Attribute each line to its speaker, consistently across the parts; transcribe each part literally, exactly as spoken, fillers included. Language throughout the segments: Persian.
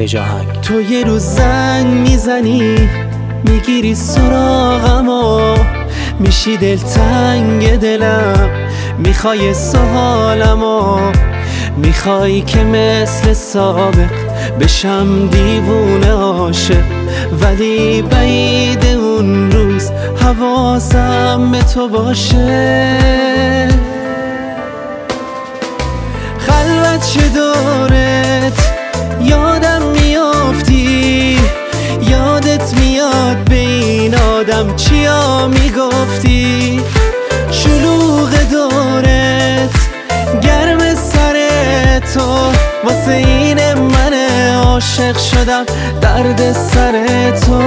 Speaker 1: جاهنگ.
Speaker 2: تو یه روز زنگ میزنی میگیری سراغمو، میشی دلتنگ دلم، میخوای سوالمو، میخوای که مثل سابق بشم دیوونه عاشق، ولی بعید اون روز حواسم به تو باشه. خلوت چه دورت یادم میافتی، یادت میاد به این آدم چیا میگفتی، شلوغ دورت گرم سر تو، واسه این من عاشق شدم درد سر تو.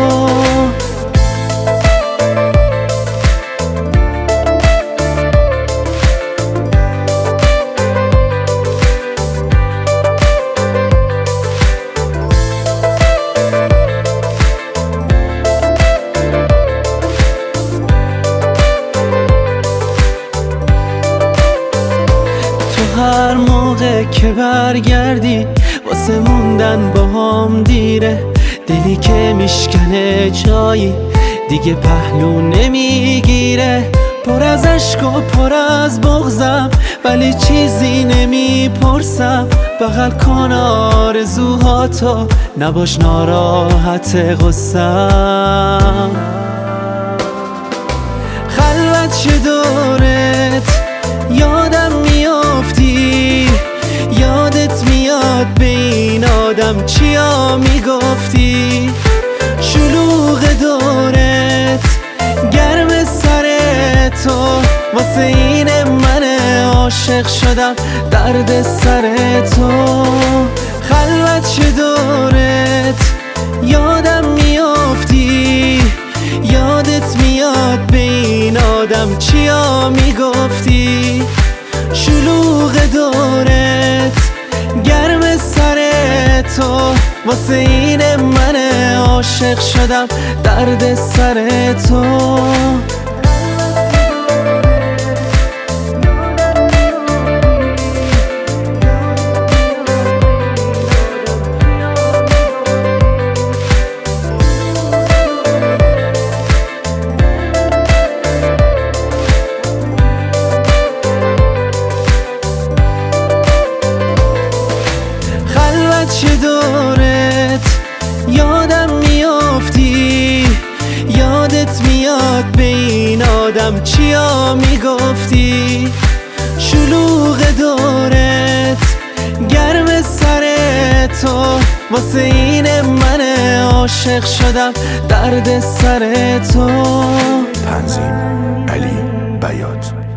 Speaker 2: هر موقع که برگردی واسه موندن با هم دیره، دلی که میشکنه جایی دیگه پهلو نمیگیره، پر از عشق و پر از بغضم ولی چیزی نمیپرسم، بغل کن آرزوهاتو نباش ناراحت غصم. خلوت چه دورت یادم میافتی، یادت میاد به این آدم چیا میگفتی، شلوغ دورت گرم سر تو، واسه این من عاشق شدم درد سر تو. خلوت چه دورت یادم میافتی، یادت میاد به این آدم چیا میگفتی، شلوغ دورت گرم سر تو، واسه این من عاشق شدم درد سر تو. چه دورت یادم میافتی، یادت میاد به این آدم چیا میگفتی، شلوغ دورت گرم سر تو، واسه این من عاشق شدم درد سر تو.
Speaker 3: تنظیم علی بیات.